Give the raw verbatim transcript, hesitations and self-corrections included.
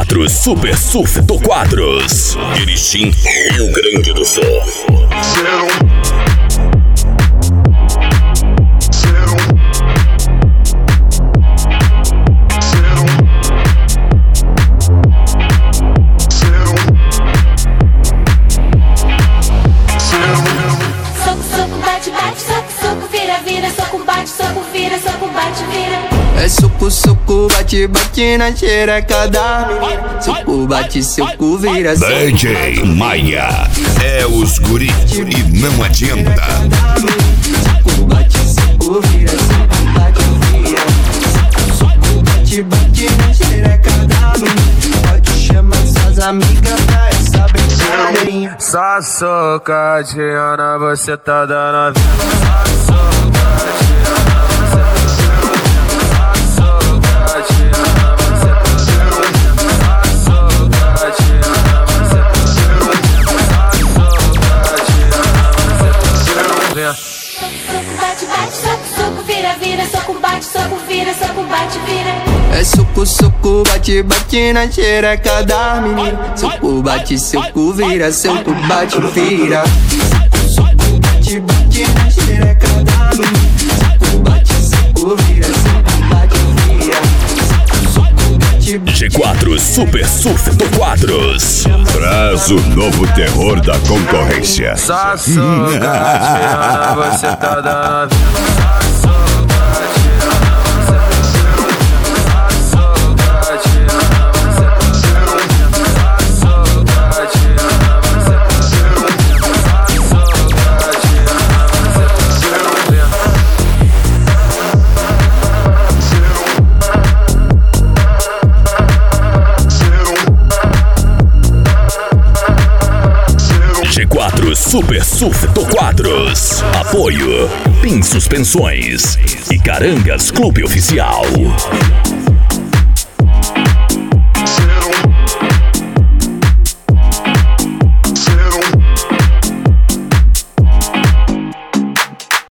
quatro Super Surf do Quadros. Erechim, Rio Grande do Sul. É soco, soco, bate, bate na xereca da menina. Soco, bate, soco, vira, soco. D J Maia é os guri e não adianta. Soco, bate, soco, vira, soco, bate, vira. Soco, bate, bate na xereca da menina. Pode chamar suas amigas pra essa brincadeirinha. Só socadinha, você tá dando a vida. Bate, bate, soco, soco, vira, vira, soco, bate, soco, vira, soco, bate, vira. É soco, soco, bate, bate na xereca da menina. Soco, bate, soco, vira, soco, bate, vira. Soco, bate, bate na xereca da menina. Soco, bate, soco, vira, soco, bate, vira. Soco, bate, bate. G quatro Super Surf do Quadros. Traz o novo terror da concorrência. Só socadinha, você tá dando a vida. G quatro Super Surf do Quadros. Apoio Pin Suspensões e Carangas Clube Oficial.